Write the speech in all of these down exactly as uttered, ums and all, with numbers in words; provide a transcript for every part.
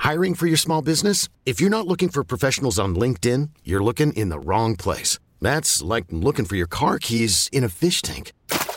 Hiring for your small business? If you're not looking for professionals on LinkedIn, you're looking in the wrong place. That's like looking for your car keys in a fish tank.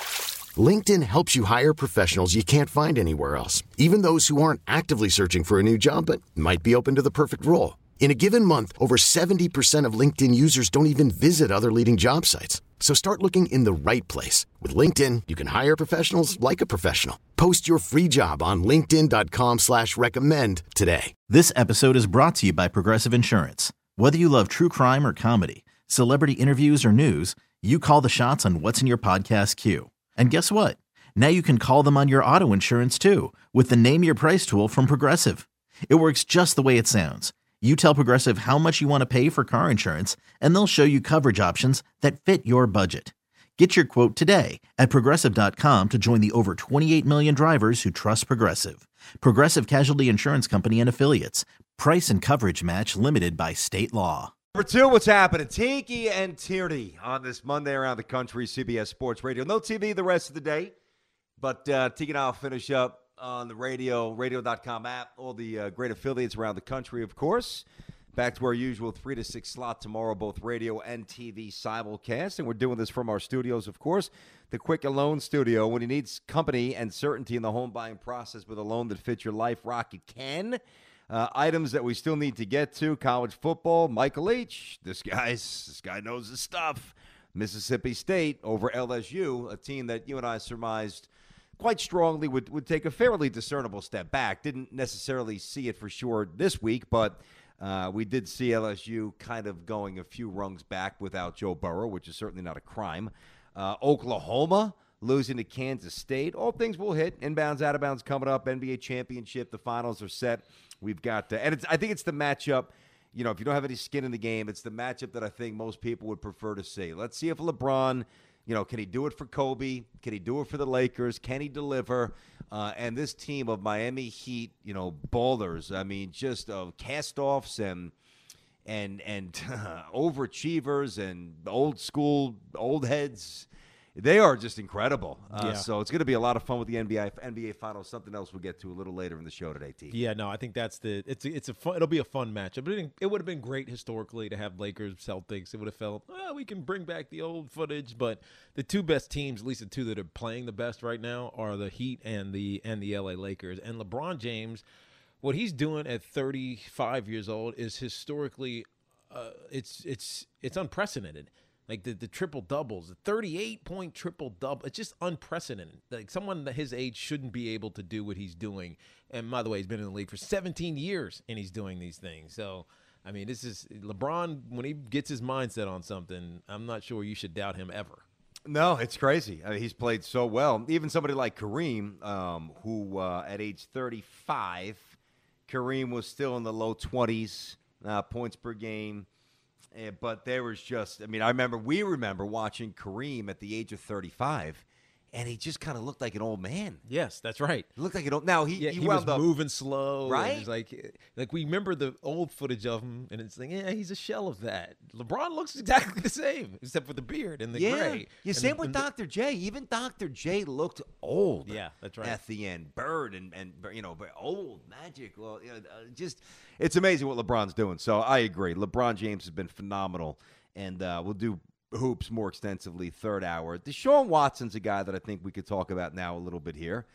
LinkedIn helps you hire professionals you can't find anywhere else, even those who aren't actively searching for a new job but might be open to the perfect role. In a given month, over seventy percent of LinkedIn users don't even visit other leading job sites. So start looking in the right place. With LinkedIn, you can hire professionals like a professional. Post your free job on linkedin dot com slash recommend today. This episode is brought to you by Progressive Insurance. Whether you love true crime or comedy, celebrity interviews or news, you call the shots on what's in your podcast queue. And guess what? Now you can call them on your auto insurance too with the Name Your Price tool from Progressive. It works just the way it sounds. You tell Progressive how much you want to pay for car insurance, and they'll show you coverage options that fit your budget. Get your quote today at Progressive dot com to join the over twenty-eight million drivers who trust Progressive. Progressive Casualty Insurance Company and Affiliates. Price and coverage match limited by state law. Number two, what's happening? Tiki and Tierney on this Monday around the country, C B S Sports Radio. No T V the rest of the day, but uh, Tiki and I will finish up on the radio, radio dot com app, all the uh, great affiliates around the country, of course. Back to our usual three to six slot tomorrow, both radio and T V simulcast. And we're doing this from our studios, of course, the Quicken Loan Studio. When you need company and certainty in the home buying process with a loan that fits your life, Rocket can. Uh, items that we still need to get to, college football, Michael H. This guy's this guy knows his stuff. Mississippi State over L S U, a team that you and I surmised quite strongly would, would take a fairly discernible step back. Didn't necessarily see it for sure this week, but uh, we did see L S U kind of going a few rungs back without Joe Burrow, which is certainly not a crime. Uh, Oklahoma losing to Kansas State. All things will hit. Inbounds, out of bounds coming up. N B A championship. The finals are set. We've got, uh, and it's, I think it's the matchup. You know, if you don't have any skin in the game, it's the matchup that I think most people would prefer to see. Let's see if LeBron, you know, can he do it for Kobe? Can he do it for the Lakers? Can he deliver? Uh, and this team of Miami Heat, you know, ballers. I mean, just uh, cast-offs and and and uh, overachievers and old school old heads. They are just incredible. Uh, yeah. So it's going to be a lot of fun with the N B A N B A Finals. Something else we'll get to a little later in the show today, T. Yeah, no, I think that's the it's a, it's a fun, it'll be a fun matchup. But it, it would have been great historically to have Lakers Celtics. It would have felt oh, we can bring back the old footage. But the two best teams, at least the two that are playing the best right now, are the Heat and the and the L A Lakers. And LeBron James, what he's doing at thirty-five years old is historically, uh, it's it's it's unprecedented. Like the, the triple doubles, the thirty-eight point triple double. It's just unprecedented. Like someone that his age shouldn't be able to do what he's doing. And by the way, he's been in the league for seventeen years and he's doing these things. So, I mean, this is LeBron, when he gets his mindset on something, I'm not sure you should doubt him ever. No, it's crazy. I mean, he's played so well. Even somebody like Kareem, um, who uh, at age thirty-five, Kareem was still in the low twenties uh, points per game. Uh, but there was just, I mean, I remember, we remember watching Kareem at the age of thirty-five, and he just kind of looked like an old man. Yes, that's right. He looked like an old, now he, yeah, he, he wound was up moving slow. right? He's like, like we remember the old footage of him, and it's like, yeah, he's a shell of that. LeBron looks exactly the same, except for the beard and the yeah. gray. Yeah, and same the, with the, Doctor J. Even Doctor J looked old. Yeah, that's right. At the end, Bird and, and you know, but old Magic. Well, you know, uh, just, it's amazing what LeBron's doing. So I agree. LeBron James has been phenomenal. And uh, we'll do hoops more extensively third hour. Deshaun Watson's a guy that I think we could talk about now a little bit here.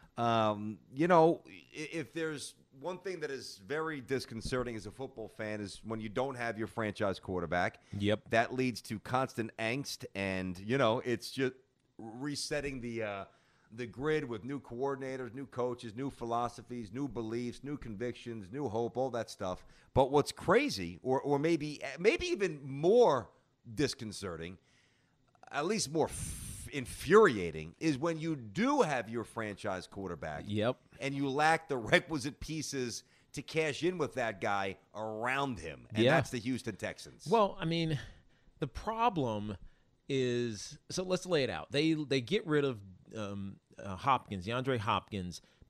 Um, you know, if there's one thing that is very disconcerting as a football fan is when you don't have your franchise quarterback. Yep. That leads to constant angst, and, you know, it's just resetting the uh, the grid with new coordinators, new coaches, new philosophies, new beliefs, new convictions, new hope, all that stuff. But what's crazy, or or maybe maybe even more disconcerting, at least more f- infuriating, is when you do have your franchise quarterback. Yep. And you lack the requisite pieces to cash in with that guy around him. And yeah. that's the Houston Texans. Well, I mean, the problem is, so let's lay it out. They they get rid of um, uh, Hopkins, DeAndre Hopkins,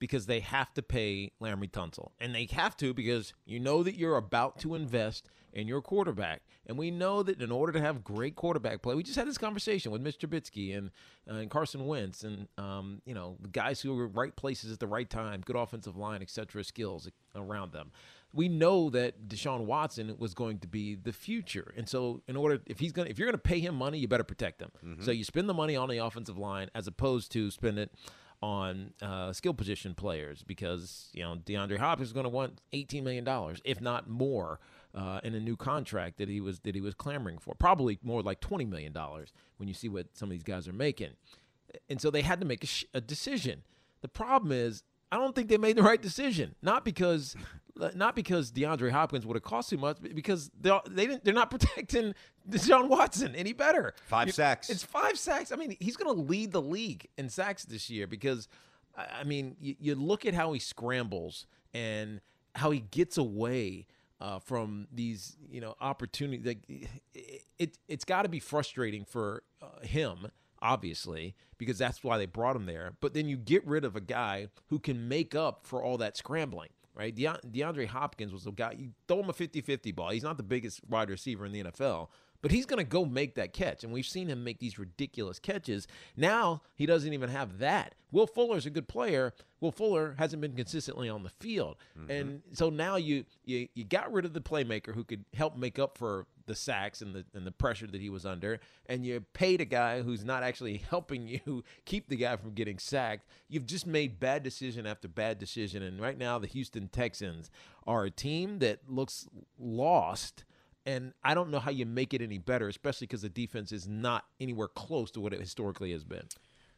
because they have to pay Laremy Tunsil. And they have to because you know that you're about to invest in your quarterback. And we know that in order to have great quarterback play, we just had this conversation with Mister Trubisky and, uh, and Carson Wentz and, um, you know, the guys who are right places at the right time, good offensive line, et cetera, skills around them. We know that Deshaun Watson was going to be the future. And so in order, if he's going to, if you're going to pay him money, you better protect him. Mm-hmm. So you spend the money on the offensive line as opposed to spend it on uh, skill position players because, you know, DeAndre Hopkins is going to want eighteen million dollars, if not more, uh, in a new contract that he was that he was clamoring for. Probably more like twenty million dollars when you see what some of these guys are making. And so they had to make a, sh- a decision. The problem is, I don't think they made the right decision. Not because, not because DeAndre Hopkins would have cost too much, but because they they didn't. They're not protecting Deshaun Watson any better. Five you, sacks. It's five sacks. I mean, he's going to lead the league in sacks this year because, I mean, you, you look at how he scrambles and how he gets away uh, from these, you know, opportunities. Like, it, it it's got to be frustrating for uh, him. Obviously, because that's why they brought him there. But then you get rid of a guy who can make up for all that scrambling, right? De- DeAndre Hopkins was a guy, you throw him a fifty-fifty ball. He's not the biggest wide receiver in the N F L, but he's going to go make that catch. And we've seen him make these ridiculous catches. Now he doesn't even have that. Will Fuller's a good player. Will Fuller hasn't been consistently on the field. Mm-hmm. And so now you, you you got rid of the playmaker who could help make up for the sacks and the and the pressure that he was under, and you paid a guy who's not actually helping you keep the guy from getting sacked. You've just made bad decision after bad decision, and right now the Houston Texans are a team that looks lost, and I don't know how you make it any better, especially because the defense is not anywhere close to what it historically has been.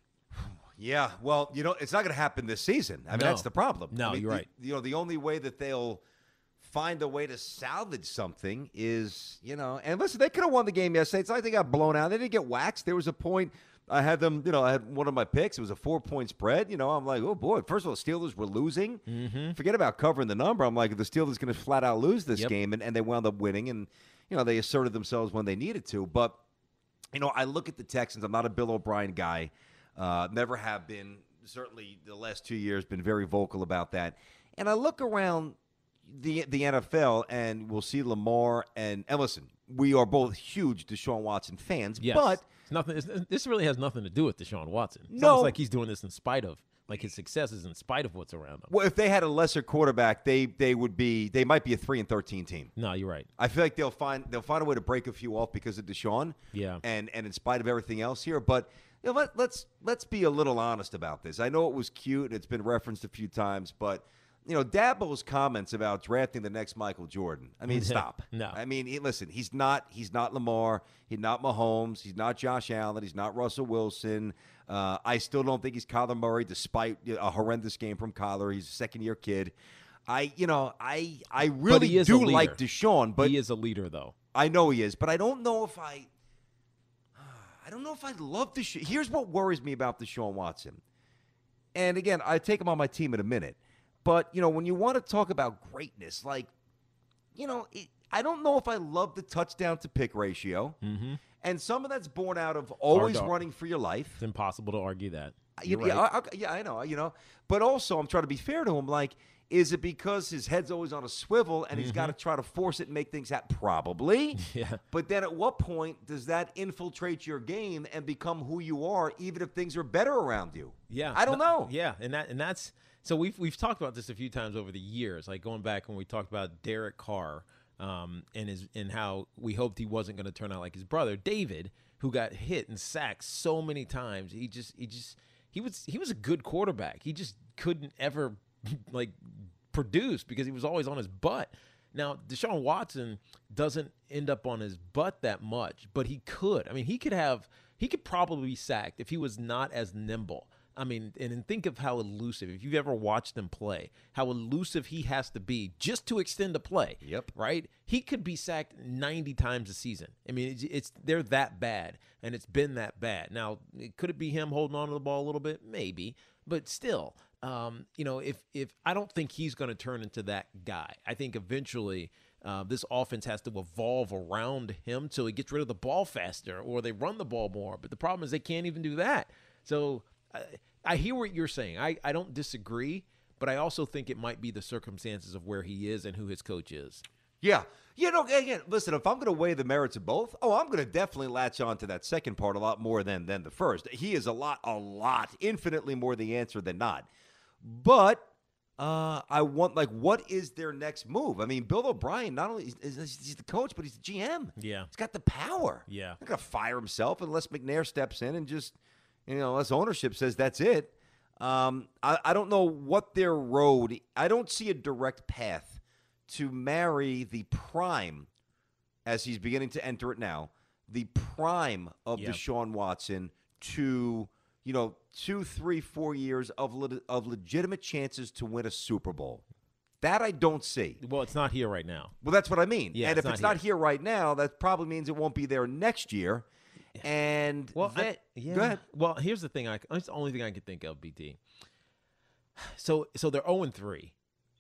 Yeah, well, you know, it's not going to happen this season. I mean, No. that's the problem. No, I mean, you're right. The, you know, the only way that they'll find a way to salvage something is, you know, and listen, they could have won the game yesterday. It's like they got blown out. They didn't get waxed. There was a point I had them, you know, I had one of my picks. It was a four-point spread. You know, I'm like, oh, boy. First of all, the Steelers were losing. Mm-hmm. Forget about covering the number. I'm like, the Steelers going to flat out lose this Yep. game, and, and they wound up winning. And, you know, they asserted themselves when they needed to. But, you know, I look at the Texans. I'm not a Bill O'Brien guy. Uh, never have been. Certainly the last two years been very vocal about that. And I look around the the N F L, and we'll see Lamar and, and listen, we are both huge Deshaun Watson fans, Yes. but It's nothing. It's, this really has nothing to do with Deshaun Watson. It's No. almost like he's doing this in spite of, like his success is in spite of what's around him. well, if they had a lesser quarterback, they they would be they might be a three and thirteen team. No, you're right. I feel like they'll find they'll find a way to break a few off because of Deshaun. Yeah. And and in spite of everything else here, but you know, let, let's let's be a little honest about this. I know it was cute and it's been referenced a few times, but you know, Dabo's comments about drafting the next Michael Jordan. I mean, stop. No. I mean, he, listen, he's not he's not Lamar, he's not Mahomes, he's not Josh Allen, he's not Russell Wilson. Uh, I still don't think he's Kyler Murray, despite you know, a horrendous game from Kyler. He's a second-year kid. I, you know, I I really he is a do leader. like Deshaun, but he is a leader, though. I know he is, but I don't know if I. I don't know if I love Deshaun. Here's what worries me about Deshaun Watson. And again, I take him on my team in a minute. But, you know, when you want to talk about greatness, like, you know, it, I don't know if I love the touchdown to pick ratio. Mm-hmm. And some of that's born out of always to- running for your life. It's impossible to argue that. You- You're yeah, right. I, I, yeah, I know, you know. But also, I'm trying to be fair to him. Like, is it because his head's always on a swivel and he's got to try to force it and make things happen? Probably. Yeah. But then at what point does that infiltrate your game and become who you are, even if things are better around you? Yeah, I don't No- know. Yeah, and that and that's so we've we've talked about this a few times over the years, like going back when we talked about Derek Carr, um, and his and how we hoped he wasn't going to turn out like his brother David, who got hit and sacked so many times. He just he just he was he was a good quarterback. He just couldn't ever like produce because he was always on his butt. Now, Deshaun Watson doesn't end up on his butt that much, but he could. I mean, he could have he could probably be sacked if he was not as nimble. I mean, and, and think of how elusive, if you've ever watched him play, how elusive he has to be just to extend a play. Yep. Right? He could be sacked ninety times a season. I mean, it's, it's they're that bad, and it's been that bad. Now, could it be him holding on to the ball a little bit? Maybe. But still, um, you know, if if I don't think he's going to turn into that guy. I think eventually uh, this offense has to evolve around him so he gets rid of the ball faster or they run the ball more. But the problem is they can't even do that. So I, I hear what you're saying. I, I don't disagree. but I also think it might be the circumstances of where he is and who his coach is. Yeah. You know, again, listen, if I'm going to weigh the merits of both, oh, I'm going to definitely latch on to that second part a lot more than, than the first. He is a lot, a lot, infinitely more the answer than not. But uh, I want, like, what is their next move? I mean, Bill O'Brien, not only is he's the coach, but he's the G M. Yeah. He's got the power. Yeah. He's not going to fire himself unless McNair steps in and just, you know, unless ownership says that's it. Um, I, I don't know what their road, I don't see a direct path to marry the prime, as he's beginning to enter it now, the prime of Yep. Deshaun Watson to, you know, two, three, four years of le- of legitimate chances to win a Super Bowl. That I don't see. Well, it's not here right now. Well, that's what I mean. Yeah, and it's if not it's not here. here right now, that probably means it won't be there next year. And Well, I- that, yeah. go ahead. Well, here's the thing. I, that's the only thing I can think of, B T. So, so they're oh and three.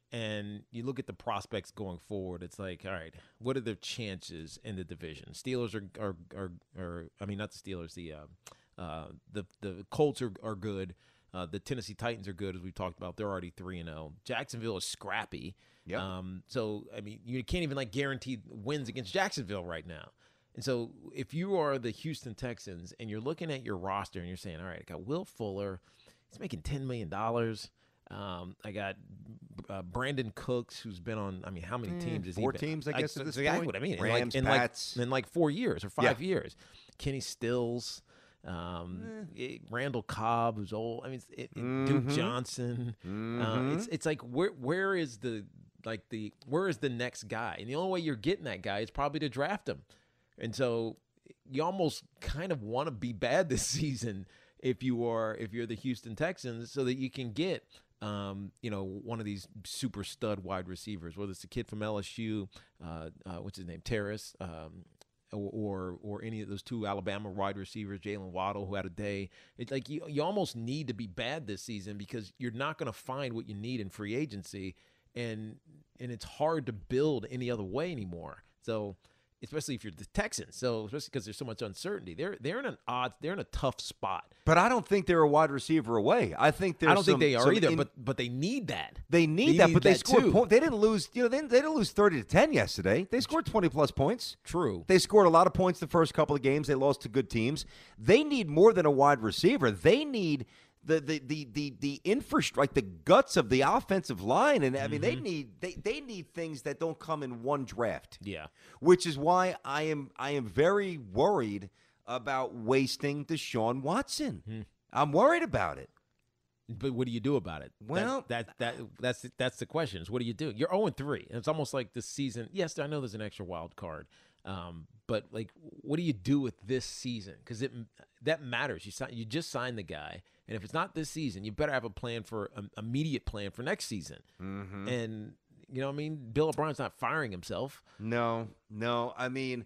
And you look at the prospects going forward, it's like, all right, what are their chances in the division? Steelers are, are, are, are I mean, not the Steelers, the uh, uh, the the Colts are, are good. Uh, the Tennessee Titans are good, as we talked about. They're already three and oh. Jacksonville is scrappy. Yep. Um, so, I mean, you can't even, like, guarantee wins against Jacksonville right now. And so if you are the Houston Texans and you're looking at your roster and you're saying, all right, I got Will Fuller. He's making ten million dollars. Um, I got uh, Brandon Cooks, who's been on, I mean, how many teams is he four been? teams, I guess, That's at this exactly point. what I mean. Rams, in, Pats. like, in like four years or five Yeah. years. Kenny Stills, um, it- Randall Cobb, who's old. I mean, it's, it, it- Duke Mhm. Johnson. Uh, it's it's like where where is the like the where is the next guy? And the only way you're getting that guy is probably to draft him. And so you almost kind of want to be bad this season if you are if you're the Houston Texans, so that you can get um, you know, one of these super stud wide receivers, whether it's the kid from L S U, uh, uh, what's his name, Terrace, um, or, or or any of those two Alabama wide receivers, Jalen Waddle, who had a day. It's like you you almost need to be bad this season because you're not going to find what you need in free agency, and and it's hard to build any other way anymore. So, especially if you're the Texans, so especially because there's so much uncertainty, they're they're in an odd, they're in a tough spot. But I don't think they're a wide receiver away. I think they're I don't some, think they are some either, in- but but they need that. They need They that, need but they that scored too. points. They didn't lose. You know, they, they didn't lose thirty to ten yesterday. They scored twenty plus points. True. They scored a lot of points the first couple of games. They lost to good teams. They need more than a wide receiver. They need the the the the the infrastructure, like the guts of the offensive line. And I mean, they need they they need things that don't come in one draft. Yeah. Which is why I am I am very worried about wasting Deshaun Watson. Hmm. I'm worried about it. But what do you do about it? Well- that, that that that's that's the question. Is what do you do? You're oh and three, and it's almost like this season. Yes, I know there's an extra wild card, um, but like, what do you do with this season? Because it that matters. You sign, you just signed the guy, and if it's not this season, you better have a plan for an immediate plan for next season. Mm-hmm. And you know, what I mean, Bill O'Brien's not firing himself. No, no. I mean,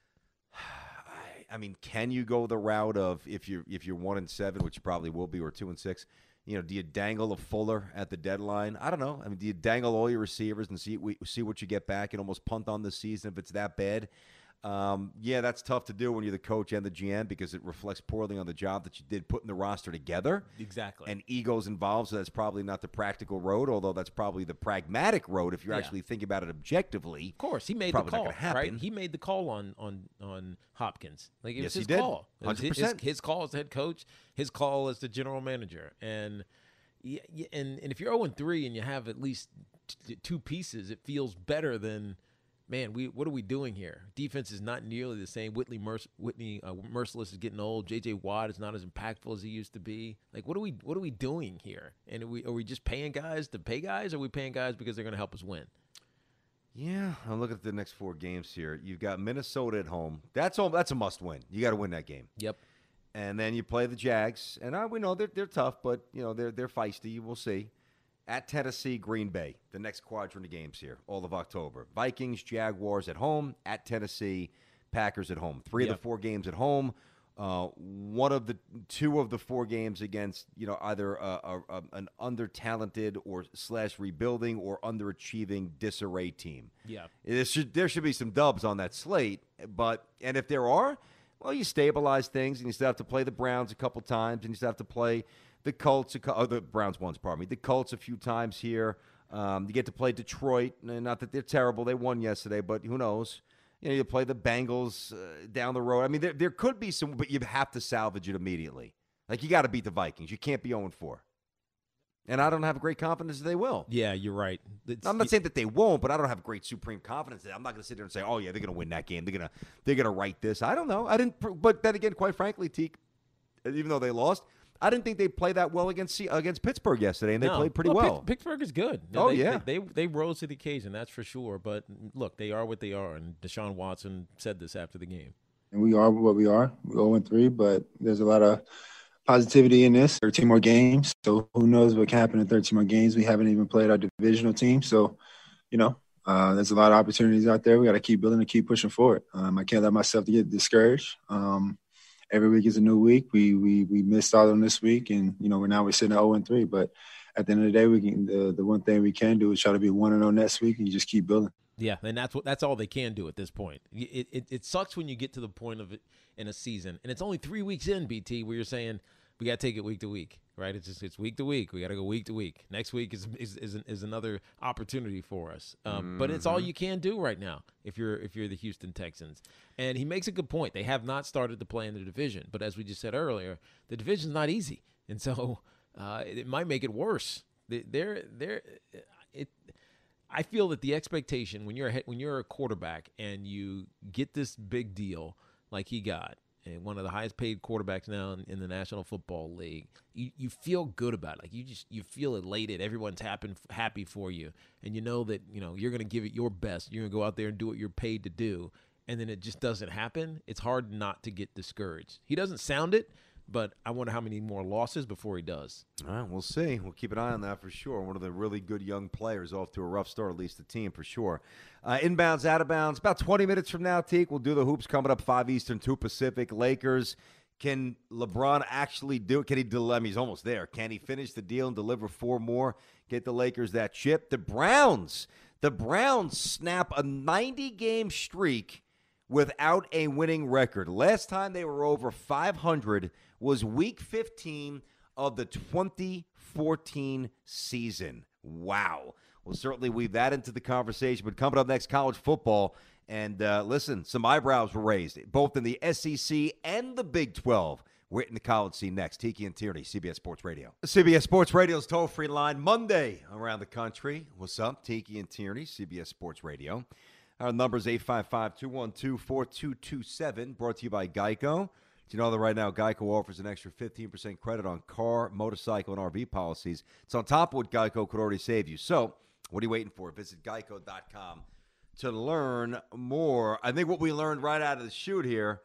I, I mean, can you go the route of if you're if you're one and seven, which you probably will be, or two and six? You know, do you dangle a Fuller at the deadline? I don't know. I mean, do you dangle all your receivers and see see what you get back and almost punt on the season if it's that bad? Um, yeah, that's tough to do when you're the coach and the G M because it reflects poorly on the job that you did putting the roster together. Exactly. And egos involved, so that's probably not the practical road, although that's probably the pragmatic road if you're Yeah. actually thinking about it objectively. Of course, he made the Probably not call. gonna happen. Right? He made the call on on on Hopkins. Like it Yes, was he his did. call. It was his, his, one hundred percent. his call as the head coach. His call as the general manager. And yeah, yeah, and and if you're oh and three and you have at least t- two pieces, it feels better than. Man, we what are we doing here? Defense is not nearly the same. Whitney Merc- Whitney uh, Merciless is getting old. J J Watt is not as impactful as he used to be. Like, what are we what are we doing here? And are we are we just paying guys to pay guys? Or are we paying guys because they're going to help us win? Yeah, I'm looking at the next four games here. You've got Minnesota at home. That's all. That's a must-win. You got to win that game. Yep. And then you play the Jags, and uh, we know they're they're tough, but you know they're they're feisty. We'll see. At Tennessee, Green Bay, the next quadrant of games here, all of October. Vikings, Jaguars at home. At Tennessee, Packers at home. Three Yep. of the four games at home. Uh, one of the two of the four games against you know either a, a, a, an under-talented or slash rebuilding or underachieving disarray team. Yeah. There should there should be some dubs on that slate, but and if there are, well, you stabilize things, and you still have to play the Browns a couple times, and you still have to play The Colts, oh, the Browns once, pardon me. The Colts a few times here. Um, you get to play Detroit. Not that they're terrible. They won yesterday, but who knows? You know, you play the Bengals uh, down the road. I mean, there, there could be some, but you have to salvage it immediately. Like, you got to beat the Vikings. You can't be oh and four. And I don't have great confidence that they will. Yeah, you're right. It's, I'm not saying that they won't, but I don't have great supreme confidence that I'm not going to sit there and say, oh, yeah, they're going to win that game. They're going to they're going to write this. I don't know. I didn't. But then again, quite frankly, Teak, even though they lost, I didn't think they played that well against against Pittsburgh yesterday, and they no. played pretty well. well. Pitt, Pittsburgh is good. Oh, they, yeah. They, they they rose to the occasion, that's for sure. But, look, they are what they are, and Deshaun Watson said this after the game. And we are what we are. We're oh and three, but there's a lot of positivity in this. thirteen more games, so who knows what can happen in thirteen more games. We haven't even played our divisional team, so, you know, uh, there's a lot of opportunities out there. We got to keep building and keep pushing forward. Um, I can't let myself get discouraged. Um Every week is a new week. We we we missed out on this week, and you know we're now we're sitting at oh and three. But at the end of the day, we can the, the one thing we can do is try to be one and oh next week, and you just keep building. Yeah, and that's what that's all they can do at this point. It, it it sucks when you get to the point of it in a season, and it's only three weeks in, B T, where you're saying we got to take it week to week, right? It's just it's week to week. We got to go week to week. Next week is is is, is another opportunity for us. Um, mm-hmm. But it's all you can do right now if you're if you're the Houston Texans. And he makes a good point. They have not started to play in the division, but as we just said earlier, the division's not easy, and so uh, it might make it worse. They're they're it. I feel that the expectation when you're a, when you're a quarterback and you get this big deal like he got, and one of the highest paid quarterbacks now in, in the National Football League, you, you feel good about it. Like you just you feel elated. Everyone's happy happy for you, and you know that you know you're going to give it your best. You're going to go out there and do what you're paid to do, and then it just doesn't happen. It's hard not to get discouraged. He doesn't sound it, but I wonder how many more losses before he does. All right, we'll see. We'll keep an eye on that for sure. One of the really good young players off to a rough start, at least the team for sure. Uh, inbounds, out of bounds. About twenty minutes from now, Teak, we'll do the hoops coming up five Eastern, two Pacific. Lakers, can LeBron actually do it? Can he deliver? I mean, he's almost there. Can he finish the deal and deliver four more? Get the Lakers that chip. The Browns, the Browns snap a ninety-game streak without a winning record. Last time they were over five hundred was week fifteen of the twenty fourteen season. Wow. We'll certainly weave that into the conversation. But coming up next, college football. And uh, listen, some eyebrows were raised, both in the S E C and the Big twelve. We're hitting the college scene next. Tiki and Tierney, C B S Sports Radio. C B S Sports Radio's toll-free line Monday around the country. What's up? Tiki and Tierney, C B S Sports Radio. Our number is eight five five, two one two, four two two seven, brought to you by Geico. Do you know that right now Geico offers an extra fifteen percent credit on car, motorcycle, and R V policies? It's on top of what Geico could already save you. So what are you waiting for? Visit geico dot com to learn more. I think what we learned right out of the chute here,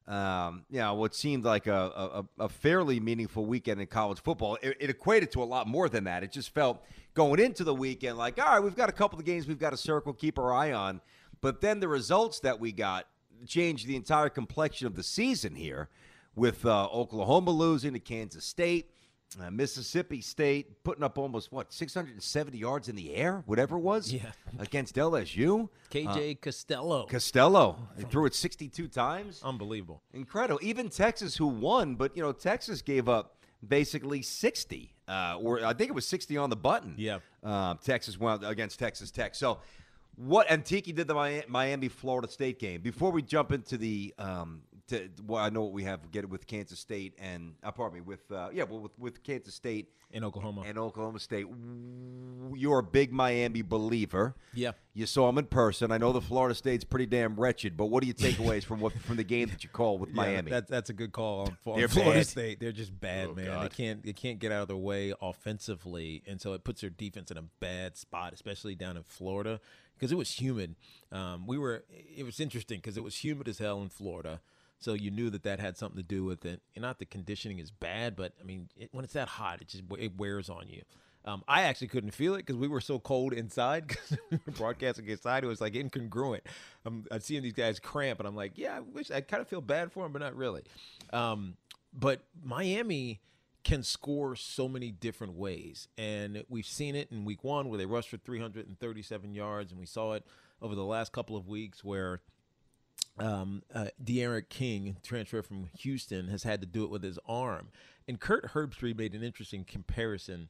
um, you know, what seemed like a, a, a fairly meaningful weekend in college football, it, it equated to a lot more than that. It just felt going into the weekend like, all right, we've got a couple of games we've got to circle, keep our eye on. But then the results that we got changed the entire complexion of the season here, with uh, Oklahoma losing to Kansas State, uh, Mississippi State putting up almost, what, six hundred seventy yards in the air, whatever it was, yeah. against L S U. K J uh, Costello. Costello. He threw it sixty-two times. Unbelievable. Incredible. Even Texas, who won, but, you know, Texas gave up basically sixty, uh, or I think it was sixty on the button. Yeah. Uh, Texas went against Texas Tech. So, what, and Tiki did the Miami Florida State game. Before we jump into the, um, to, well, I know what we have, get it with Kansas State and, uh, pardon me, with, uh, yeah, well, with, with Kansas State. And Oklahoma. And Oklahoma State. You're a big Miami believer. Yeah. You saw them in person. I know the Florida State's pretty damn wretched, but what are your takeaways from what from the game that you call with yeah, Miami? That, that's a good call on, on They're Florida bad. State. They're just bad, Oh, man. God. They can't they can't get out of their way offensively, and so it puts their defense in a bad spot, especially down in Florida, because it was humid. Um, we were. It was interesting because it was humid as hell in Florida. So you knew that that had something to do with it. And not the conditioning is bad, but, I mean, it, when it's that hot, it just it wears on you. Um, I actually couldn't feel it because we were so cold inside because we were broadcasting inside. It was, like, incongruent. I'm, I'm seeing these guys cramp, and I'm like, yeah, I wish I kind of feel bad for them, but not really. Um, but Miami can score so many different ways. And we've seen it in week one where they rushed for three hundred thirty-seven yards, and we saw it over the last couple of weeks where – um, uh, De'Aaron King, transfer from Houston, has had to do it with his arm. And Kurt Herbstreit made an interesting comparison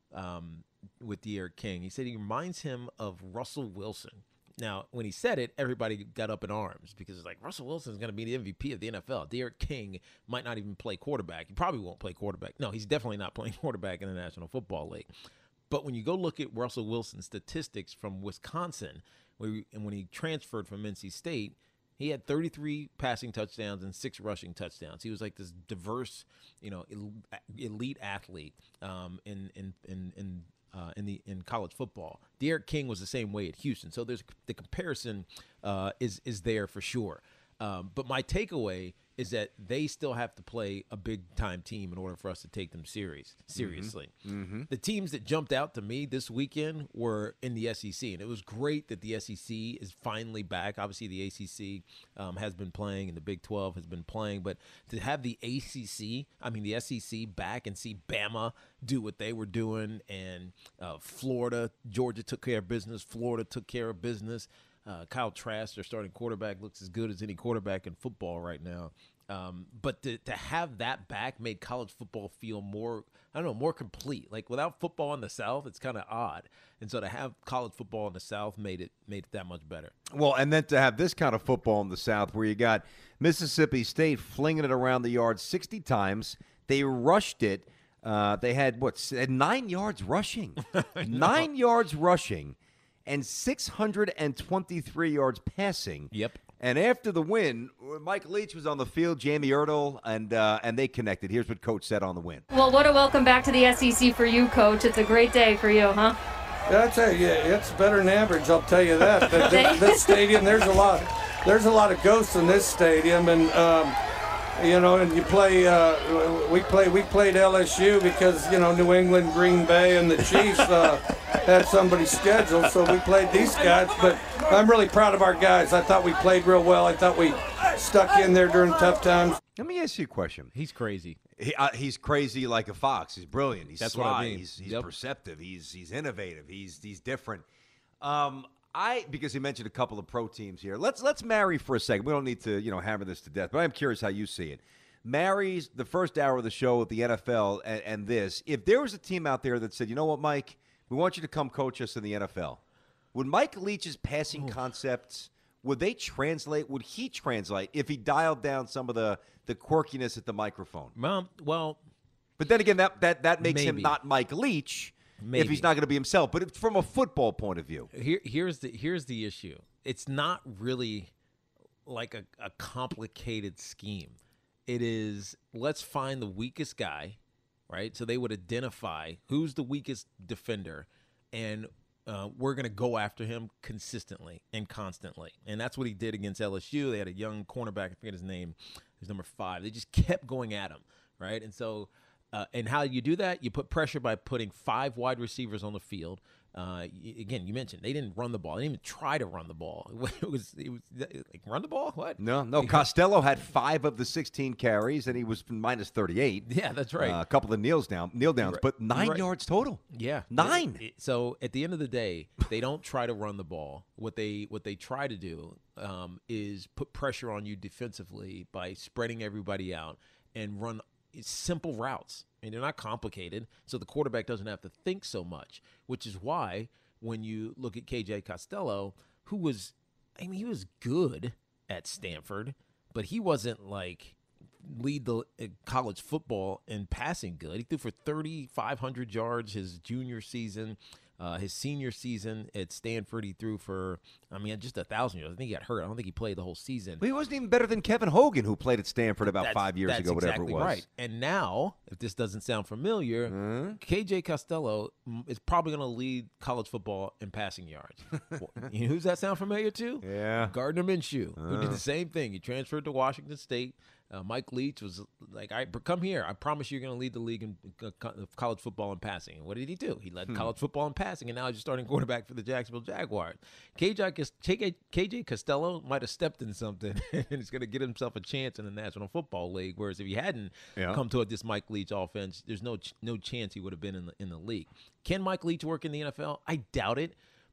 um, with De'Aaron King. He said he reminds him of Russell Wilson. Now, when he said it, everybody got up in arms because it's like, Russell Wilson is going to be the M V P of the N F L. De'Aaron King might not even play quarterback. He probably won't play quarterback. No, he's definitely not playing quarterback in the National Football League. But when you go look at Russell Wilson's statistics from Wisconsin, where he, and when he transferred from N C State, he had thirty-three passing touchdowns and six rushing touchdowns. He was like this diverse, you know, elite athlete um, in in in in uh, in the in college football. De'Aaron King was the same way at Houston. So there's the comparison uh, is is there for sure. Um, but my takeaway is that they still have to play a big-time team in order for us to take them serious, seriously. Mm-hmm. Mm-hmm. The teams that jumped out to me this weekend were in the S E C, and it was great that the S E C is finally back. Obviously, the A C C um, has been playing, and the Big twelve has been playing, but to have the A C C, I mean the S E C back and see Bama do what they were doing, and uh, Florida, Georgia took care of business, Florida took care of business. Uh, Kyle Trask, their starting quarterback, looks as good as any quarterback in football right now. Um, but to, to have that back made college football feel more, I don't know, more complete. Like without football in the South, it's kind of odd. And so to have college football in the South made it made it that much better. Well, and then to have this kind of football in the South where you got Mississippi State flinging it around the yard sixty times. They rushed it. Uh, they had, what, nine yards rushing. Nine yards rushing. And six hundred twenty-three yards passing. Yep. And after the win, Mike Leach was on the field, Jamie Erdahl, and uh, and they connected. Here's what Coach said on the win. Well, what a welcome back to the S E C for you, Coach. It's a great day for you, huh? Yeah, I tell you, it's better than average. I'll tell you that. this, this stadium, there's a lot, there's a lot of ghosts in this stadium, and um, you know, and you play. Uh, we play. We played L S U because you know New England, Green Bay, and the Chiefs uh, had somebody scheduled, so we played these guys. But I'm really proud of our guys. I thought we played real well. I thought we stuck in there during tough times. Let me ask you a question. He's crazy. He, uh, he's crazy like a fox. He's brilliant. He's That's sly. what I mean. He's, he's Yep. perceptive. He's he's innovative. He's he's different. Um, I because he mentioned a couple of pro teams here. Let's let's marry for a second. We don't need to you know hammer this to death, but I'm curious how you see it. Marries the first hour of the show with the N F L and, and this. If there was a team out there that said, you know what, Mike, we want you to come coach us in the N F L. Would Mike Leach's passing Ooh. concepts, would they translate? Would he translate if he dialed down some of the, the quirkiness at the microphone? Well, well, but then again, that that, that makes maybe. him not Mike Leach Maybe. if he's not going to be himself. But it's from a football point of view. Here, here's the here's the issue. It's not really like a, a complicated scheme. It is, let's find the weakest guy, right? So they would identify who's the weakest defender, and uh, we're going to go after him consistently and constantly. And that's what he did against L S U. They had a young cornerback, I forget his name, he's number five. They just kept going at him, right? And so, uh, and how you do that? You put pressure by putting five wide receivers on the field. Uh, again, you mentioned they didn't run the ball. They didn't even try to run the ball. It was, it was like, run the ball? What? No, no. Costello had five of the sixteen carries, and he was minus thirty-eight. Yeah, that's right. Uh, a couple of kneels down, kneel downs, right. but nine right. yards total. Yeah, nine. It, it, so at the end of the day, they don't try to run the ball. What they what they try to do um, is put pressure on you defensively by spreading everybody out and run simple routes. I mean, they're not complicated, so the quarterback doesn't have to think so much, which is why when you look at K J Costello, who was, I mean, he was good at Stanford, but he wasn't like lead the uh, college football in passing good. He threw for thirty-five hundred yards his junior season. Uh, his senior season at Stanford, he threw for, I mean, just a thousand yards. I think he got hurt. I don't think he played the whole season. Well, he wasn't even better than Kevin Hogan, who played at Stanford about that's, five years that's ago, whatever exactly it was. Right. And now, if this doesn't sound familiar, mm-hmm. K J Costello is probably going to lead college football in passing yards. You know, who's that sound familiar to? Yeah. Gardner Minshew, uh. who did the same thing. He transferred to Washington State. Uh, Mike Leach was like, "I come here. I promise you're going to lead the league in uh, college football and passing." And what did he do? He led hmm. college football and passing, and now he's starting quarterback for the Jacksonville Jaguars. K J, K J Costello might have stepped in something, and he's going to get himself a chance in the National Football League. Whereas if he hadn't yeah. come to this Mike Leach offense, there's no ch- no chance he would have been in the in the league. Can Mike Leach work in the N F L? I doubt it.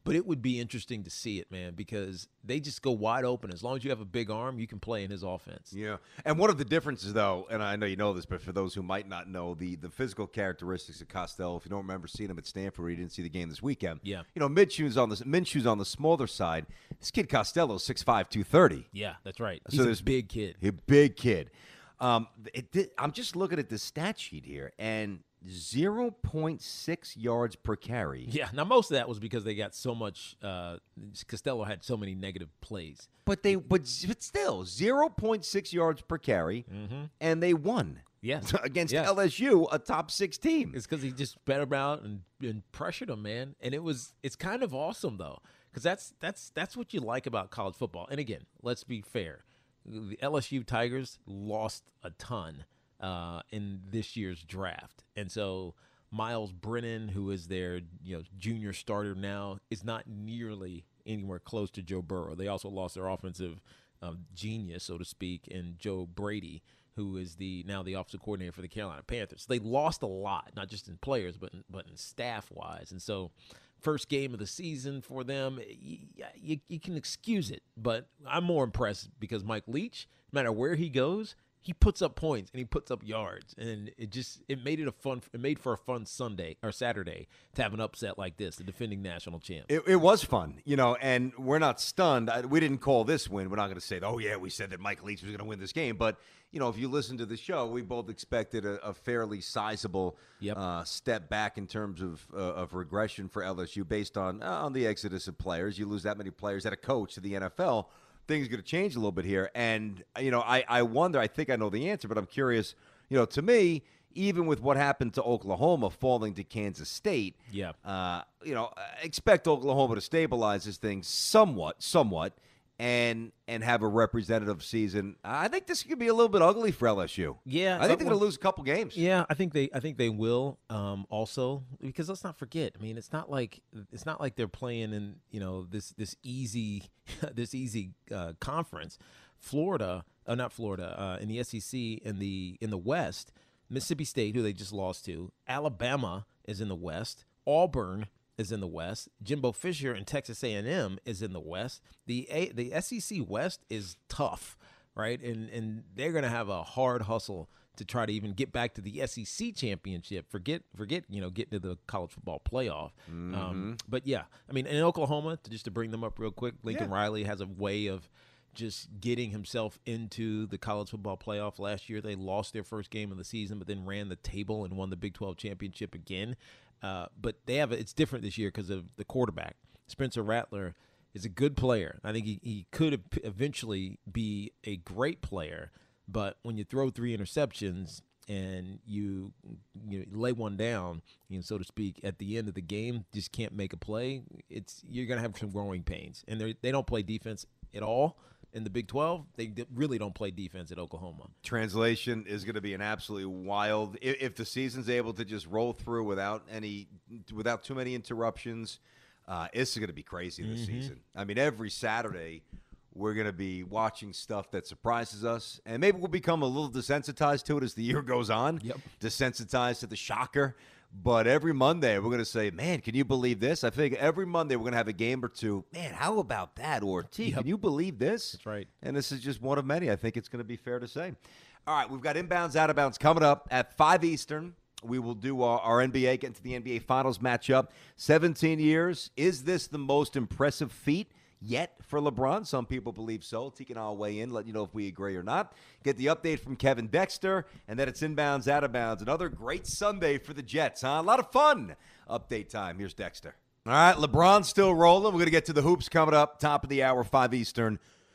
But it would be interesting to see it, man, because they just go wide open. As long as you have a big arm, you can play in his offense. Yeah. And one of the differences, though, and I know you know this, but for those who might not know, the, the physical characteristics of Costello, if you don't remember seeing him at Stanford, you didn't see the game this weekend. Yeah. You know, Minshew's on the, Minshew's on the smaller side. This kid Costello is six five, two thirty. Yeah, that's right. So He's there's- a big kid. A big kid. Um, it, it, I'm just looking at the stat sheet here, and zero point six yards per carry. Yeah, now most of that was because they got so much uh, – Costello had so many negative plays. But they, but, but still, zero point six yards per carry, and they won. Yeah. Against Yeah. L S U, a top six team. It's because he just spread them out and, and pressured them, man. And it was – it's kind of awesome, though, because that's, that's, that's what you like about college football. And, again, let's be fair. The L S U Tigers lost a ton uh, in this year's draft. And so Miles Brennan, who is their you know junior starter now, is not nearly anywhere close to Joe Burrow. They also lost their offensive um, genius, so to speak, in Joe Brady, who is the now the offensive coordinator for the Carolina Panthers. They lost a lot, not just in players, but in, but in staff-wise. And so first game of the season for them, you, you, you can excuse it. But I'm more impressed because Mike Leach, no matter where he goes, he puts up points and he puts up yards, and it just it made it a fun it made for a fun Sunday or Saturday to have an upset like this, the defending national champ. It, it was fun, you know, and we're not stunned. I, we didn't call this win. We're not going to say, oh yeah, we said that Mike Leach was going to win this game. But you know, if you listen to the show, we both expected a, a fairly sizable Yep. uh, step back in terms of uh, of regression for L S U based on uh, on the exodus of players. You lose that many players at a coach to the N F L. Things are going to change a little bit here. And, you know, I, I wonder, I think I know the answer, but I'm curious, you know, to me, even with what happened to Oklahoma falling to Kansas State, Yeah. uh, you know, expect Oklahoma to stabilize this thing somewhat, somewhat, and and have a representative season. I think this could be a little bit ugly for L S U. Yeah, I think they're well- going to lose a couple games. Yeah, I think they I think they will um, also because let's not forget. I mean, it's not like it's not like they're playing in you know this this easy this easy uh, conference. Florida, uh, not Florida, uh, in the S E C in the in the West, Mississippi State, who they just lost to, Alabama is in the West, Auburn is in the West, Jimbo Fisher and Texas A and M is in the West. The a, the S E C West is tough, right? And and they're going to have a hard hustle to try to even get back to the S E C championship. Forget forget you know getting to the college football playoff. Mm-hmm. Um, but yeah, I mean, in Oklahoma, to, just to bring them up real quick, Lincoln Yeah. Riley has a way of just getting himself into the college football playoff. Last year, they lost their first game of the season, but then ran the table and won the Big twelve championship again. Uh, but they have a, it's different this year because of the quarterback. Spencer Rattler is a good player. I think he, he could eventually be a great player, but when you throw three interceptions and you you lay one down, you know, so to speak, at the end of the game, just can't make a play, it's you're going to have some growing pains. And they they don't play defense at all. In the Big twelve, they d- really don't play defense at Oklahoma. Translation is going to be an absolutely wild. If, if the season's able to just roll through without any, without too many interruptions, uh, it's going to be crazy this Mm-hmm. season. I mean, every Saturday we're going to be watching stuff that surprises us, and maybe we'll become a little desensitized to it as the year goes on. Yep. Desensitized to the shocker. But every Monday, we're going to say, man, can you believe this? I think every Monday we're going to have a game or two. Man, how about that? Or, T, Yep. can you believe this? That's right. And this is just one of many. I think it's going to be fair to say. All right, we've got inbounds, out of bounds coming up at five Eastern. We will do our, our N B A, get into the N B A Finals matchup. seventeen years. Is this the most impressive feat yet for LeBron? Some people believe so. T and I'll weigh in, let you know if we agree or not. Get the update from Kevin Dexter, and then it's inbounds, out of bounds. Another great Sunday for the Jets, huh? A lot of fun. Update time. Here's Dexter. All right, LeBron's still rolling. We're going to get to the hoops coming up. Top of the hour, five Eastern,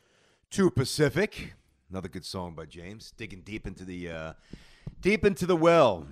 two Pacific. Another good song by James. Digging deep into the uh, deep into the well.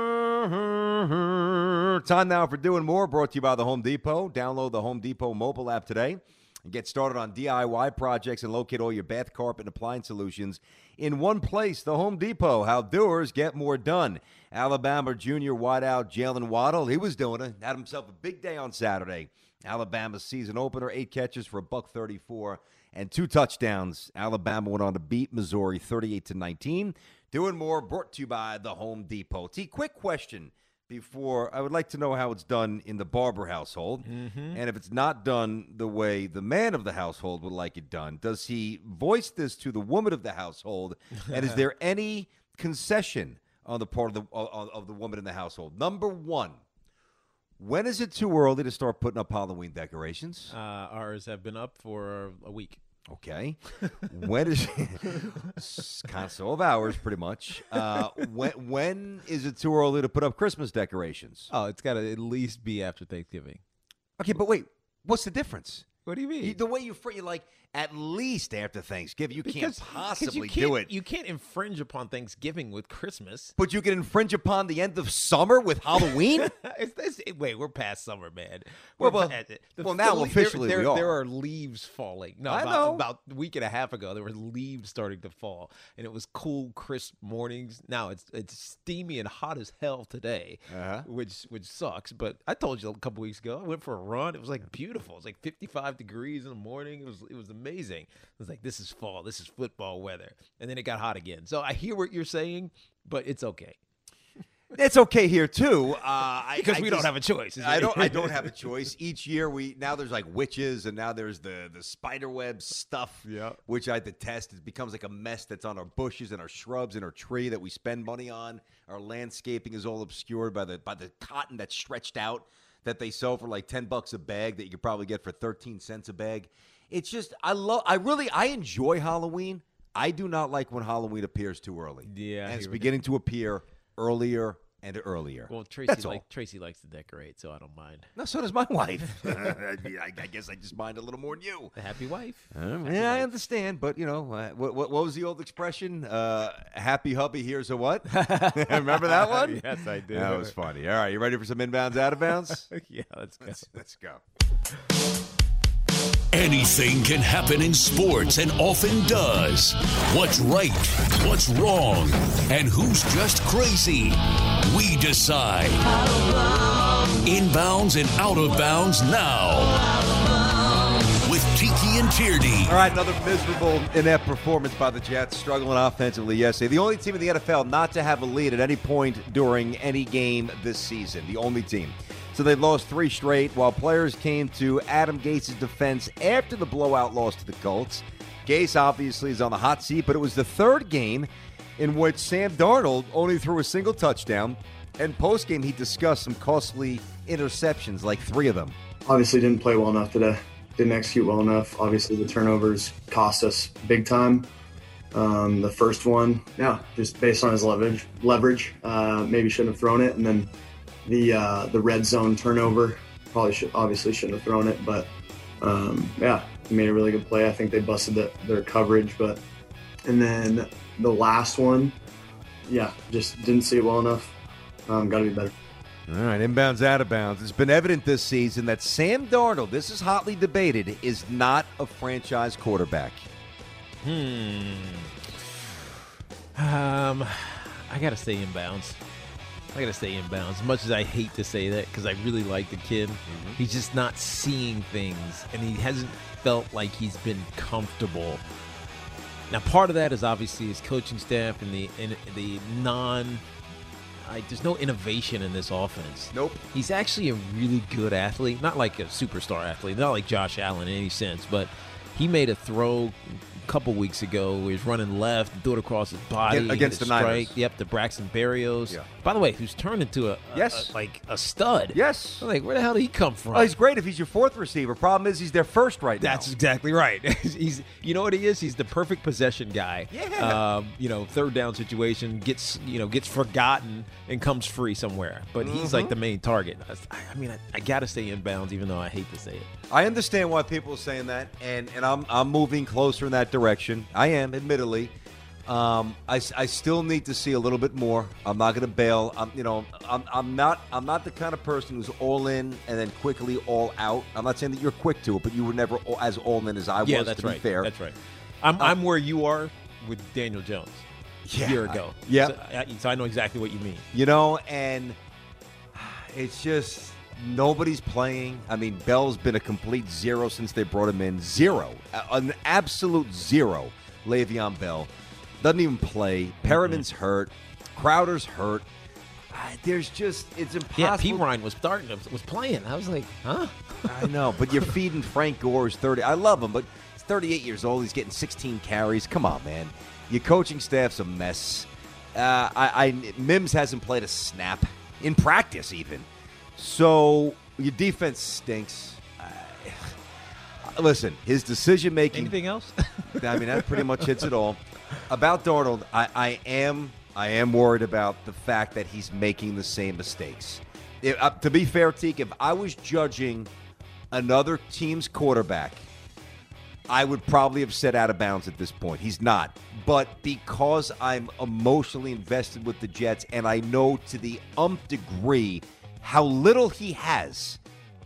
Time now for Doing More, brought to you by the Home Depot. Download the Home Depot mobile app today and get started on D I Y projects and locate all your bath, carpet, and appliance solutions in one place. The Home Depot, how doers get more done. Alabama junior wideout Jalen Waddle, he was doing it. Had himself a big day on Saturday. Alabama's season opener, eight catches for a buck thirty-four and two touchdowns. Alabama went on to beat Missouri thirty-eight to nineteen. Doing More, brought to you by the Home Depot. T, quick question before. I would like to know how it's done in the Barber household. Mm-hmm. And if it's not done the way the man of the household would like it done, does he voice this to the woman of the household? And is there any concession on the part of the of, of the woman in the household? Number one, when is it too early to start putting up Halloween decorations? Uh, ours have been up for a week. Okay. When is console of hours, pretty much. Uh, when when is it too early to put up Christmas decorations? Oh, it's got to at least be after Thanksgiving. Okay, but wait, what's the difference? What do you mean? You, the way you fr- you're like at least after Thanksgiving. You Because, can't possibly you can't, do it. You can't infringe upon Thanksgiving with Christmas. But you can infringe upon the end of summer with Halloween? it's, it's, it, wait, we're past summer, man. Well, We're well, past it. well, now le- officially there, we there, are. There are leaves falling. No, I about, know. about a week and a half ago, there were leaves starting to fall, and it was cool, crisp mornings. Now it's it's steamy and hot as hell today, Uh-huh. which which sucks. But I told you a couple weeks ago, I went for a run. It was like beautiful. It was like fifty-five degrees in the morning. It was it was amazing. It was like, this is fall. This is football weather. And then it got hot again. So I hear what you're saying, but it's okay. It's okay here too, uh, I, Because I we just- don't have a choice. is I it? don't. I don't have a choice. Each year, we now there's like witches, and now there's the the spider web stuff, Yeah. which I detest. It becomes like a mess that's on our bushes and our shrubs and our tree that we spend money on. Our landscaping is all obscured by the by the cotton that's stretched out that they sell for like ten bucks a bag that you could probably get for thirteen cents a bag. It's just I love. I really I enjoy Halloween. I do not like when Halloween appears too early. Yeah, I and it's hear what beginning to appear earlier and earlier. Well, Tracy That's like all. Tracy likes to decorate, so I don't mind. No, so does my wife. I, I guess I just mind a little more than you. The happy wife. Uh, yeah, I understand, but you know, uh, what, what what was the old expression? Uh, happy hubby here's a what? Remember that one? Yes, I do. That was funny. All right, you ready for some inbounds, out of bounds? Yeah, let's go. Let's, let's go. Anything can happen in sports and often does. What's right, what's wrong, and who's just crazy? We decide. Inbounds and out of bounds now. With Tiki and Tierney. All right, another miserable, inept performance by the Jets, struggling offensively yesterday. The only team in the N F L not to have a lead at any point during any game this season. The only team. So they lost three straight, while players came to Adam Gase's defense after the blowout loss to the Colts. Gase obviously is on the hot seat, but it was the third game in which Sam Darnold only threw a single touchdown, and post-game he discussed some costly interceptions, like three of them. Obviously didn't play well enough today. Didn't execute well enough. Obviously the turnovers cost us big time. Um, the first one, yeah, just based on his leverage, leverage, uh, maybe shouldn't have thrown it, and then The uh, the red zone turnover, probably should obviously shouldn't have thrown it, but um, yeah, he made a really good play. I think they busted the, their coverage, but and then the last one, yeah, just didn't see it well enough. Um, Got to be better. All right, inbounds, out of bounds. It's been evident this season that Sam Darnold, this is hotly debated, is not a franchise quarterback. Hmm. Um, I gotta stay inbounds. I gotta stay inbounds. As much as I hate to say that, because I really like the kid, mm-hmm. he's just not seeing things, and he hasn't felt like he's been comfortable. Now, part of that is obviously his coaching staff and the and the non. Like, there's no innovation in this offense. Nope. He's actually a really good athlete, not like a superstar athlete, not like Josh Allen in any sense, but he made a throw a couple weeks ago where he's running left, threw it across his body Against, against the strike. Niners. Yep, to Braxton Berrios. Yeah. By the way, who's turned into a, a Yes. a- like a stud. Yes. I'm like, where the hell did he come from? Oh, he's great if he's your fourth receiver. Problem is he's their first right That's now. exactly right. He's, you know what he is? He's the perfect possession guy. Yeah. Um, you know, third down situation gets you know gets forgotten and comes free somewhere. But he's Mm-hmm. like the main target. I, I mean, I, I got to stay inbounds, even though I hate to say it. I understand why people are saying that, and, and I'm I'm moving closer in that direction. I am, admittedly. Um, I, I still need to see a little bit more. I'm not going to bail. I'm you know I'm I'm not I'm not the kind of person who's all in and then quickly all out. I'm not saying that you're quick to it, but you were never all, as all in as I yeah, was. that's to right. be fair, That's right. I'm Uh, I'm where you are with Daniel Jones Yeah, a year ago. yeah. So, I- so I know exactly what you mean. You know, and it's just nobody's playing. I mean, Bell's been a complete zero since they brought him in. Zero. A- An absolute zero. Le'Veon Bell. Doesn't even play. Perriman's hurt. Crowder's hurt. there's just, it's impossible. Yeah, P. Ryan was starting, was playing. I was like, huh? I know, but you're feeding Frank Gore's thirty. I love him, but he's thirty-eight years old. He's getting sixteen carries. Come on, man. Your coaching staff's a mess. Uh, I, I Mims hasn't played a snap in practice even. So your defense stinks. Uh, listen, his decision making. Anything else? I mean, that pretty much hits it all. About Darnold, I, I am I am worried about the fact that he's making the same mistakes. If, uh, to be fair, Teak, if I was judging another team's quarterback, I would probably have said out of bounds at this point. He's not. But because I'm emotionally invested with the Jets and I know to the umph degree how little he has,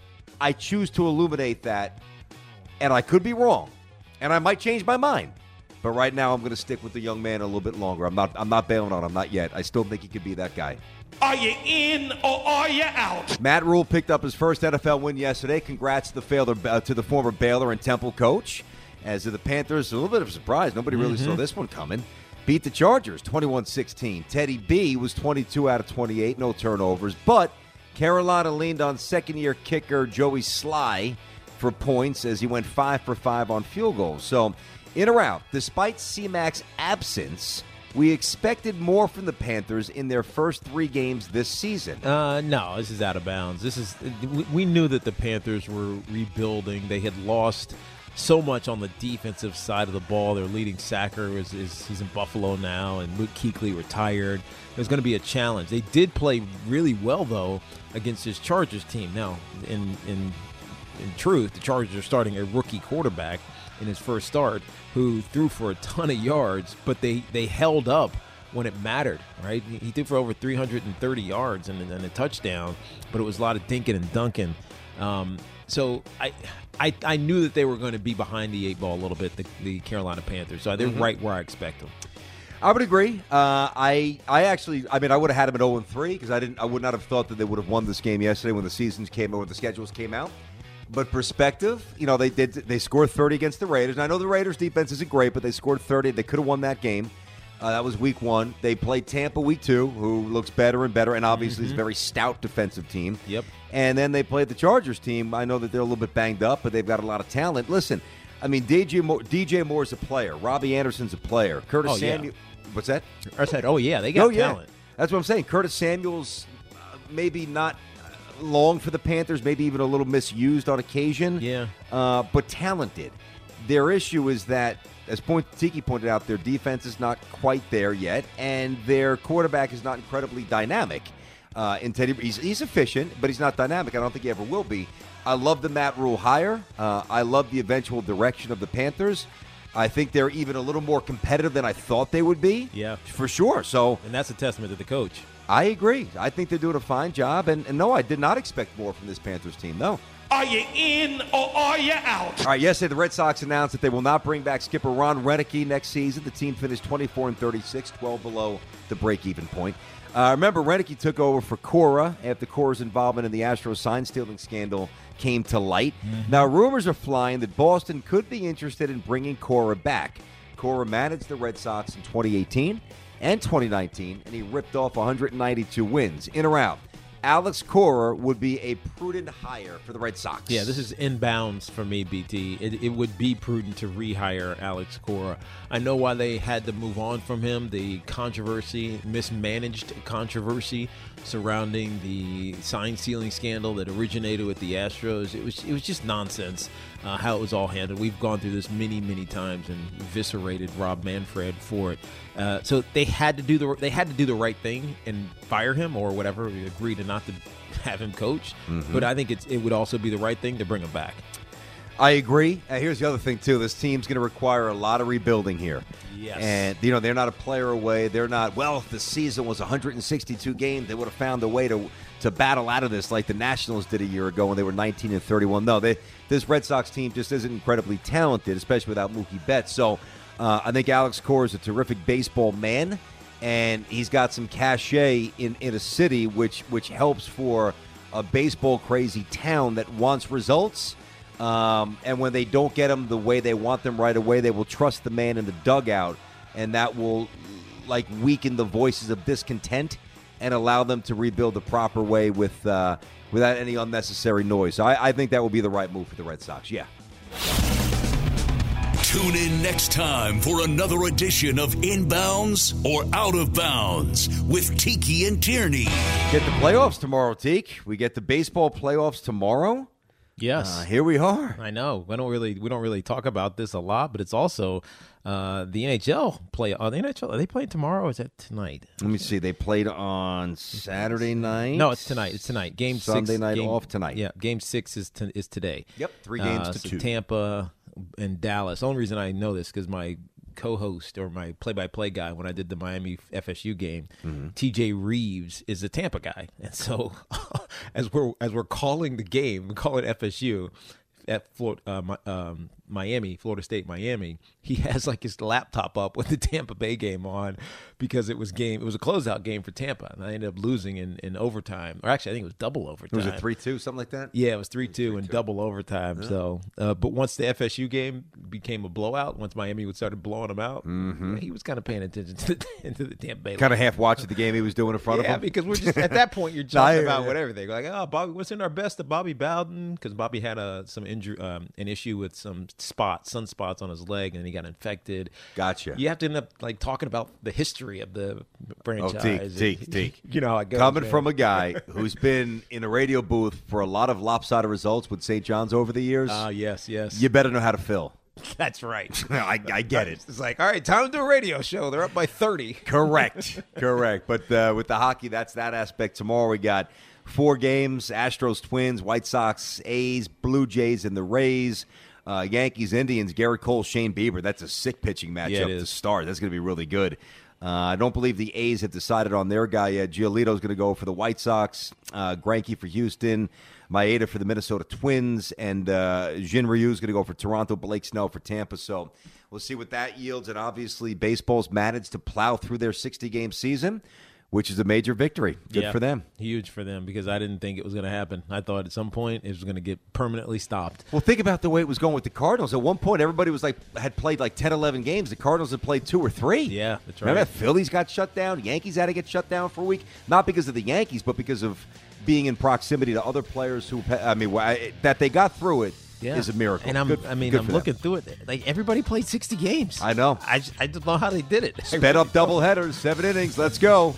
I choose to illuminate that. And I could be wrong. And I might change my mind. But right now I'm going to stick with the young man a little bit longer. I'm not I'm not bailing on him, not yet. I still think he could be that guy. Are you in or are you out? Matt Rule picked up his first N F L win yesterday. Congrats to the, failure, uh, to the former Baylor and Temple coach. As to the Panthers, a little bit of a surprise. Nobody really mm-hmm. saw this one coming. Beat the Chargers twenty-one sixteen. Teddy B was twenty-two out of twenty-eight, no turnovers. But Carolina leaned on second-year kicker Joey Sly for points as he went five for five on field goals. So, in or out, despite C-Mac's absence, we expected more from the Panthers in their first three games this season. Uh, no, this is out of bounds. This is we, we knew that the Panthers were rebuilding. They had lost so much on the defensive side of the ball. Their leading sacker is, is he's in Buffalo now, and Luke Kuechly retired. It was going to be a challenge. They did play really well, though, against this Chargers team. Now, in in in truth, the Chargers are starting a rookie quarterback in his first start who threw for a ton of yards, but they, they held up when it mattered, right? He threw for over three hundred thirty yards and, and a touchdown, but it was a lot of dinking and dunking. Um, so I, I I knew that they were going to be behind the eight ball a little bit, the, the Carolina Panthers. So they're mm-hmm. right where I expect them. I would agree. Uh, I I actually, I mean, I would have had them at oh and three because I didn't, I would not have thought that they would have won this game yesterday when the seasons came or the schedules came out. But perspective, you know, they did they scored thirty against the Raiders. And I know the Raiders' defense isn't great, but they scored thirty. They could have won that game. Uh, that was week one. They played Tampa week two, who looks better and better, and obviously mm-hmm. is a very stout defensive team. Yep. And then they played the Chargers team. I know that they're a little bit banged up, but they've got a lot of talent. Listen, I mean, D J Moore, D J Moore's a player. Robbie Anderson's a player. Curtis oh, Samuel. Yeah. What's that? I said, oh, yeah, they got oh, talent. Yeah. That's what I'm saying. Curtis Samuel's uh, maybe not long for the Panthers, maybe even a little misused on occasion. Yeah. Uh, but talented. Their issue is that, as point, Tiki pointed out, their defense is not quite there yet, and their quarterback is not incredibly dynamic. Uh, in Teddy, he's, he's efficient, but he's not dynamic. I don't think he ever will be. I love the Matt Rule hire. Uh, I love the eventual direction of the Panthers. I think they're even a little more competitive than I thought they would be. Yeah. For sure. So, and that's a testament to the coach. I agree. I think they're doing a fine job. And, and no, I did not expect more from this Panthers team. No. Are you in or are you out? All right, yesterday the Red Sox announced that they will not bring back skipper Ron Roenicke next season. The team finished twenty-four and thirty-six, twelve below the break-even point. Uh, remember, Roenicke took over for Cora after Cora's involvement in the Astros sign-stealing scandal came to light. Mm-hmm. Now, rumors are flying that Boston could be interested in bringing Cora back. Cora managed the Red Sox in twenty eighteen and twenty nineteen, and he ripped off one hundred ninety-two wins. In or out? Alex Cora would be a prudent hire for the Red Sox. Yeah, this is inbounds for me, B T. It, it would be prudent to rehire Alex Cora. I know why they had to move on from him. The controversy, mismanaged controversy surrounding the sign-stealing scandal that originated with the Astros. It was it was just nonsense uh, how it was all handled. We've gone through this many, many times and eviscerated Rob Manfred for it. Uh, so they had to do the they had to do the right thing and fire him or whatever. We agreed to not to have him coach. Mm-hmm. But I think it's it would also be the right thing to bring him back. I agree. Uh, here's the other thing, too. This team's going to require a lot of rebuilding here. Yes. And, you know, they're not a player away. They're not, well, if the season was one hundred sixty-two games, they would have found a way to to battle out of this like the Nationals did a year ago when they were nineteen and thirty-one. No, they, this Red Sox team just isn't incredibly talented, especially without Mookie Betts. So uh, I think Alex Cora is a terrific baseball man, and he's got some cachet in, in a city which which helps for a baseball-crazy town that wants results. Um, and when they don't get them the way they want them right away, they will trust the man in the dugout, and that will like weaken the voices of discontent and allow them to rebuild the proper way with uh, without any unnecessary noise. So I, I think that will be the right move for the Red Sox. Yeah. Tune in next time for another edition of Inbounds or Out of Bounds with Tiki and Tierney. Get the playoffs tomorrow, Teak. We get the baseball playoffs tomorrow. Yes, uh, here we are. I know. We don't really we don't really talk about this a lot, but it's also uh, the N H L play. Uh, the N H L are they playing tomorrow? Or is that tonight? Let me see. They played on Saturday night. No, it's tonight. It's tonight. Game Sunday six. night game, off tonight. Yeah, game six is to, is today. Yep, three games uh, to so two. Tampa and Dallas. The only reason I know this because my co-host or my play-by-play guy when I did the Miami F S U game, mm-hmm. T J Reeves is a Tampa guy, and so as we're as we're calling the game, we call it F S U at Florida, uh, um, Miami, Florida State, Miami. He has like his laptop up with the Tampa Bay game on because it was game. It was a closeout game for Tampa, and I ended up losing in, in overtime. Or actually, I think it was double overtime. Was it three two, something like that? Yeah, it was three two and double overtime. Yeah. So, uh, but once the F S U game became a blowout, once Miami would started blowing them out, mm-hmm. he was kind of paying attention to the, to the Tampa Bay. Kind of half watching the game he was doing in front yeah, of him. Yeah, because we're just at that point you're talking about yeah. whatever. They're like, oh, Bobby, what's in our best of Bobby Bowden? Because Bobby had a some injury, um, an issue with some spots, sunspots on his leg, and he got infected. Gotcha. You have to end up like talking about the history of the franchise. Oh, Teak, Teak, Teak. You know how it goes. Coming man. from a guy who's been in a radio booth for a lot of lopsided results with Saint John's over the years. Ah, uh, yes, yes. You better know how to fill. That's right. I, I get it. It's like, all right, time to do a radio show. They're up by thirty. Correct. Correct. But uh, with the hockey, that's that aspect. Tomorrow we got four games: Astros, Twins, White Sox, A's, Blue Jays, and the Rays. Uh, Yankees, Indians, Garrett Cole, Shane Bieber. That's a sick pitching matchup yeah, to start. That's going to be really good. Uh, I don't believe the A's have decided on their guy yet. Giolito's going to go for the White Sox, uh, Greinke for Houston, Maeda for the Minnesota Twins, and uh, Jin Ryu's going to go for Toronto, Blake Snell for Tampa. So we'll see what that yields. And obviously, baseball's managed to plow through their sixty-game season, which is a major victory. Good yeah, for them. Huge for them because I didn't think it was going to happen. I thought at some point it was going to get permanently stopped. Well, think about the way it was going with the Cardinals. At one point, everybody was like had played like ten, eleven games. The Cardinals had played two or three. Yeah, that's right. Remember, Phillies got shut down. Yankees had to get shut down for a week. Not because of the Yankees, but because of being in proximity to other players who, I mean, that they got through it. Yeah. Is a miracle. And I'm, good, I mean, I'm looking them. through it. Like, everybody played sixty games. I know. I, I don't know how they did it. Sped up doubleheaders, seven innings. Let's go.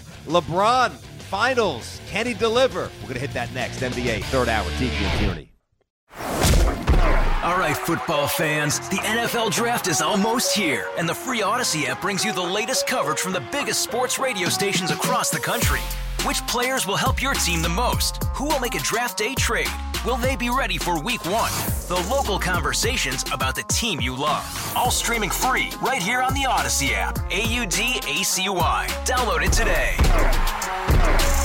LeBron, finals. Can he deliver? We're going to hit that next. N B A, third hour. Tiki and Tierney. All right, football fans, the N F L Draft is almost here, and the free Odyssey app brings you the latest coverage from the biggest sports radio stations across the country. Which players will help your team the most? Who will make a draft day trade? Will they be ready for week one? The local conversations about the team you love. All streaming free right here on the Odyssey app. A U D A C Y. Download it today.